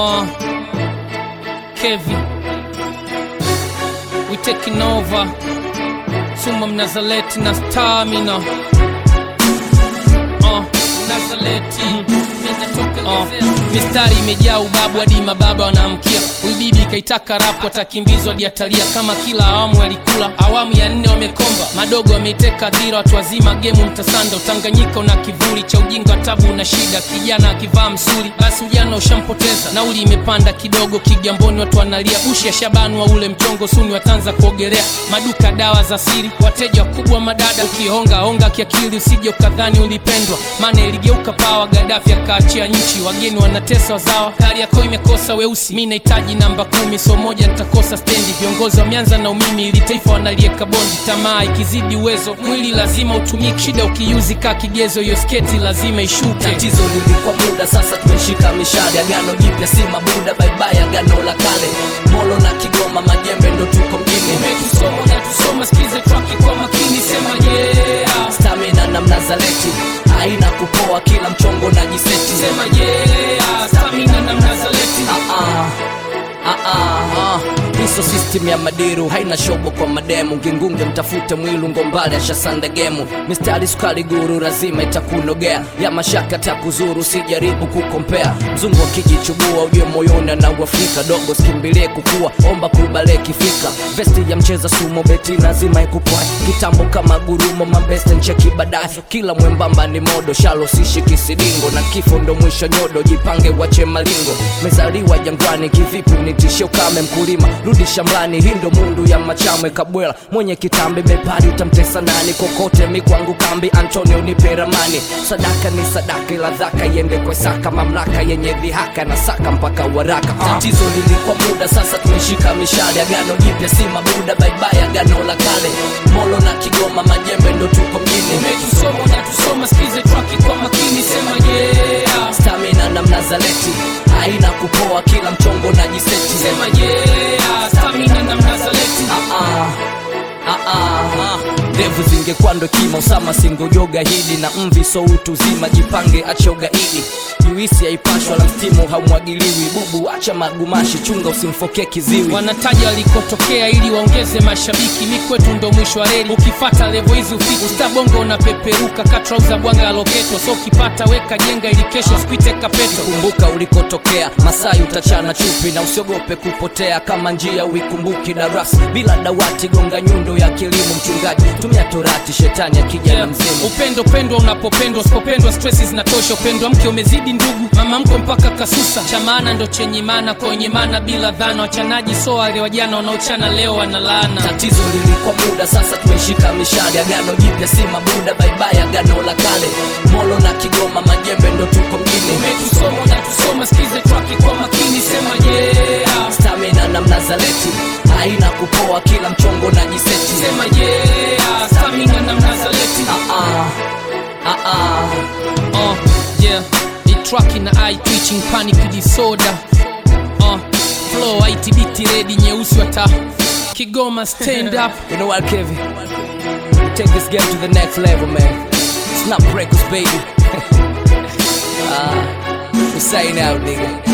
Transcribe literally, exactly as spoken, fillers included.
Uh, Kevin, we taking over. Suma Mnazaleti na Stamina. Uh, Mnazaleti uh, mistari imejaa ubabu hadi mababa wanaamkia. Huyu bibi kaitaka rap atakimbizwa hadi atalia. Kama kila awamu alikula, awamu ya nne wamekomba. Madogo wameiteka dhira, watu wazima game mtasanda. Utanganyika una kivuli cha ujinga, tabu na shida. Kijana akivaa msuri, basi ujana ushampoteza. Nauli imepanda kidogo Kigamboni, watu wanalia. Bushi ya Shabani wa ule mchongo, Suni watanza kuogelea. Maduka dawa za siri, wateja wakubwa madada. Ukihonga honga kiakili, usije ukadhani ulipendwa. Maana iligeuka pawa, Gaddafi akaachia nchi. Wageni wanatesa wazawa, kari yako imekosa weusi. Mimi nahitaji namba kumi, so moja nitakosa stendi. Viongozi wameanza na umimi, ili taifa wanalieka bondi. Tamaa ikizidi uwezo, mwili lazima utumike. Shida ukiuzi ka kigezo, hiyo sketi lazima ishuke. Tatizo lilikuwa muda, sasa tumeshika mishale. Agano jipya si mabuda, bye bye agano la kale. Molo na Kigoma, Majembe ndo tuko mjini. Umetusoma na tusoma, skize track kwa makini, sema yeah. Stamina na Mnazaleti, haina kupoa, kila mchongo na jiseti. Sema yeah, Stamina na Mnazaleti. Ah ah Ah ah ah Hiso system ya madiru, haina shobo kwa mademu. Ngingunge mtafute mwilu, ngombale ashasanda gemu. Mistari sukari guru, lazima itakunogea. Ya mashaka takuzuru, sijaribu kukompea. Mzungu akijichubua, ujue moyoni na Uafrika. Dogo skimbilie kukua, omba kubale kifika. Vesti ya mcheza sumo, beti lazima ikupwai. Kitambo kama gurumo, mambeste ncheki badai. Kila mwembamba ni modo, shalo sishi kisidingo. Na kifo ndo mwisho nyodo, jipange wache malingo. Mezaliwa jangwani, kivipi nitishe ukame mkulima. Rudi shambani, hindo mundu ya Machamwe Kabwela. Mwenye kitambi mepari, utamtesa nani? Kokote mikwangu kambi, Antonio nipe ramani. Sadaka ni sadaka, ila dhaka yende kwa saka. Mamlaka yenye dhihaka na saka mpaka waraka. uh. Tatizo lilikuwa muda, sasa tumeshika mishale. Agano jipya si mabuda, bye bye agano la kale. Molo na Kigoma, Majembe ndo tuko mjini. Umetusoma na tusoma, skize track kwa makini, sema yeah. Stamina na Mnazaleti, haina kupoa, kila mchongo na jiseti. Sema yeah, Stamina na Mnazaleti. Ah ah Ah ah Devu zingekuwa ndo kima, Usama singojoga hili. Na mvi so utu zima, jipange acha ugaidi. Juisi haipashwa la mstimu haumwagiliwi. Bubu acha magumashi, chunga usimfoke kiziwi. Wanataja walikotokea ili waongeze mashabiki. Mikwetu ndo mwisho wa reli, ukifata levo hizi ufiki. Ustabongo unapeperuka, katrauza bwanga aloketo. So ukipata weka jenga ili kesho spite kapeto. Kumbuka ulikotokea, Masai utachana chupi. Na usiogope kupotea, kama njia uikumbuki darasa. Bila dawati gonga nyundo ya kilimo. Mchungaji tumia torati, shetani akija na mzimu. Upendo pendwa unapopendwa, usipopendwa stressi zinatosha. Upendo mke umezidi ndugu, mama mko mpaka kasusa. Cha maana ndo chenye maana, kwenye maana bila dhana. Wachanaji so wale wajana wanaochana leo wanalaana. Tatizo lilikuwa muda, sasa tumeshika mishale. Agano jipya si mabuda, bye bye agano la kale. Molo na Kigoma, Majembe ndo tuko mjini. Umetusoma na tusoma, skize track kwa makini, sema yeah. Stamina na Mnazaleti, haina kupoa, kila mchongo na jiseti. Sema yeah, Stamina na Mnazaleti. Ah ah Ah ah Uh, yeah, the track in the eye twitching, panic disorder. Uh, flow I T B T ready, nyeusi wata Kigoma stand up. You know what, Kevin? We take this game to the next level, man. It's not breakers, baby. uh, we sign out, nigga.